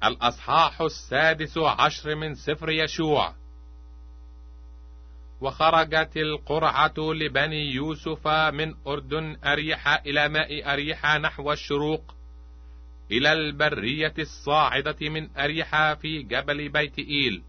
الأصحاح 16 من سفر يشوع. وخرجت القرعة لبني يوسف من أردن أريحة إلى ماء أريحة نحو الشروق، إلى البرية الصاعدة من أريحة في جبل بيت إيل.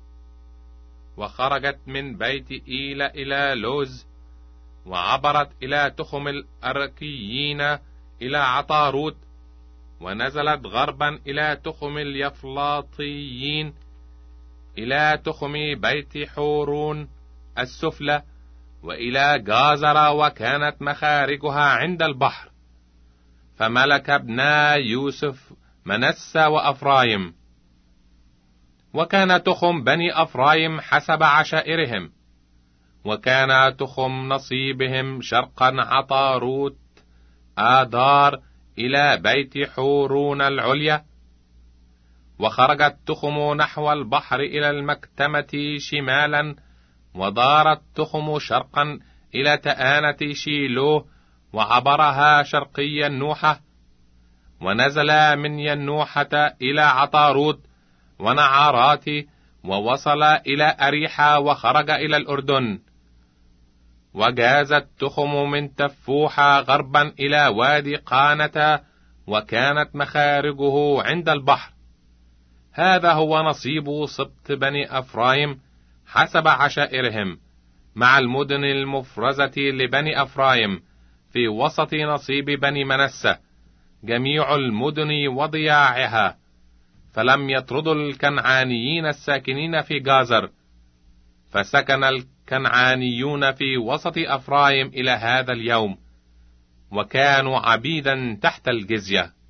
وخرجت من بيت إيل إلى لوز، وعبرت إلى تخم الأركيين إلى عطاروت، ونزلت غربا إلى تخم اليفلاطيين، إلى تخم بيت حورون السفلى، وإلى جازر، وكانت مخارجها عند البحر. فملك ابنا يوسف منسى وأفرايم. وكان تخم بني أفرايم حسب عشائرهم، وكان تخم نصيبهم شرقا عطاروت آدار إلى بيت حورون العليا. وخرجت تخم نحو البحر إلى المكتمة شمالا، ودارت تخم شرقا إلى تآنة شيلوه، وعبرها شرقي ينوحة، ونزل من ينوحة إلى عطاروت ونعارات، ووصل إلى أريحة، وخرج إلى الأردن. وجازت تخم من تفوحة غربا إلى وادي قانة، وكانت مخارجه عند البحر. هذا هو نصيب سبط بني أفرايم حسب عشائرهم، مع المدن المفرزة لبني أفرايم في وسط نصيب بني منسى، جميع المدن وضياعها. فلم يطردوا الكنعانيين الساكنين في جازر، فسكن الكنعانيون في وسط أفرايم إلى هذا اليوم، وكانوا عبيدا تحت الجزية.